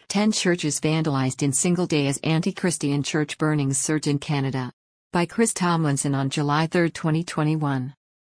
10 churches vandalized in single day as anti-Christian church burnings surge in Canada. By Chris Tomlinson on July 3, 2021.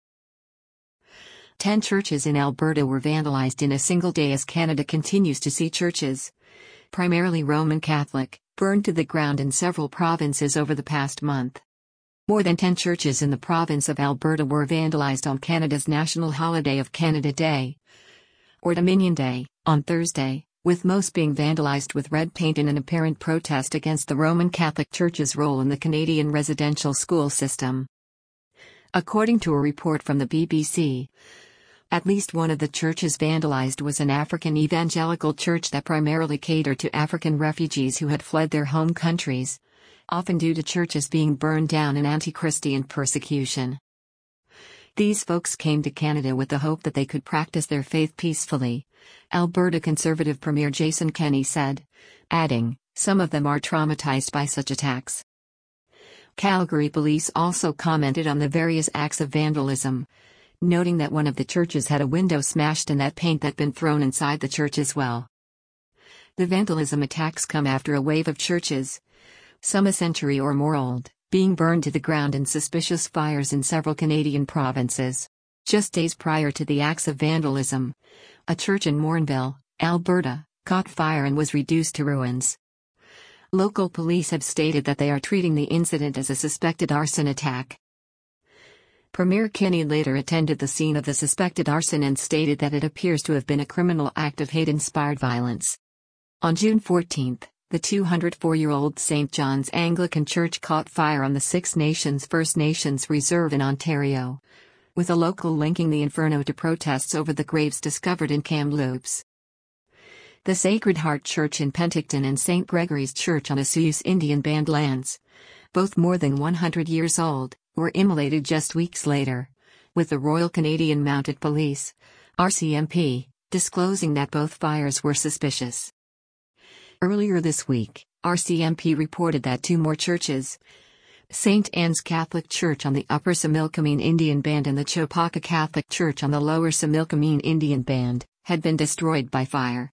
10 churches in Alberta were vandalized in a single day as Canada continues to see churches, primarily Roman Catholic, burned to the ground in several provinces over the past month. More than 10 churches in the province of Alberta were vandalized on Canada's national holiday of Canada Day, or Dominion Day, on Thursday, with most being vandalized with red paint in an apparent protest against the Roman Catholic Church's role in the Canadian residential school system. According to a report from the BBC, at least one of the churches vandalized was an African evangelical church that primarily catered to African refugees who had fled their home countries, often due to churches being burned down in anti-Christian persecution. These folks came to Canada with the hope that they could practice their faith peacefully, Alberta Conservative Premier Jason Kenney said, adding, some of them are traumatized by such attacks. Calgary police also commented on the various acts of vandalism, noting that one of the churches had a window smashed and that paint had been thrown inside the church as well. The vandalism attacks come after a wave of churches, some a century or more old, being burned to the ground in suspicious fires in several Canadian provinces. Just days prior to the acts of vandalism, a church in Morinville, Alberta, caught fire and was reduced to ruins. Local police have stated that they are treating the incident as a suspected arson attack. Premier Kenney later attended the scene of the suspected arson and stated that it appears to have been a criminal act of hate-inspired violence. On June 14, the 204-year-old St. John's Anglican Church caught fire on the Six Nations First Nations Reserve in Ontario, with a local linking the inferno to protests over the graves discovered in Kamloops. The Sacred Heart Church in Penticton and St. Gregory's Church on Osuyus Indian Band lands, both more than 100 years old, were immolated just weeks later, with the Royal Canadian Mounted Police, RCMP, disclosing that both fires were suspicious. Earlier this week, RCMP reported that 2 more churches, St. Anne's Catholic Church on the Upper Similkameen Indian Band and the Chopaka Catholic Church on the Lower Similkameen Indian Band, had been destroyed by fire.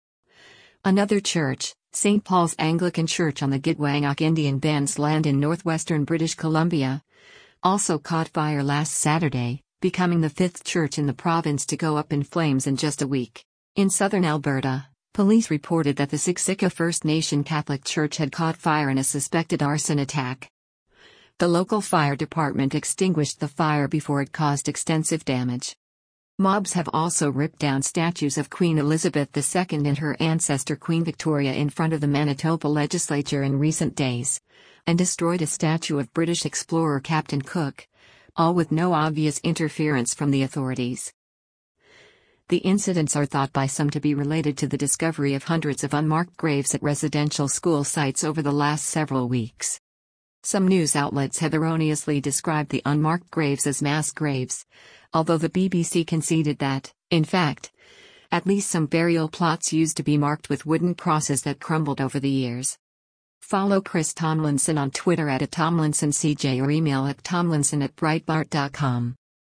Another church, St. Paul's Anglican Church on the Gitwangok Indian Band's land in northwestern British Columbia, also caught fire last Saturday, becoming the 5th church in the province to go up in flames in just a week. In southern Alberta, police reported that the Siksika First Nation Catholic Church had caught fire in a suspected arson attack. The local fire department extinguished the fire before it caused extensive damage. Mobs have also ripped down statues of Queen Elizabeth II and her ancestor Queen Victoria in front of the Manitoba legislature in recent days, and destroyed a statue of British explorer Captain Cook, all with no obvious interference from the authorities. The incidents are thought by some to be related to the discovery of hundreds of unmarked graves at residential school sites over the last several weeks. Some news outlets have erroneously described the unmarked graves as mass graves, although the BBC conceded that, in fact, at least some burial plots used to be marked with wooden crosses that crumbled over the years. Follow Chris Tomlinson on Twitter @TomlinsonCJ or email at tomlinson@breitbart.com.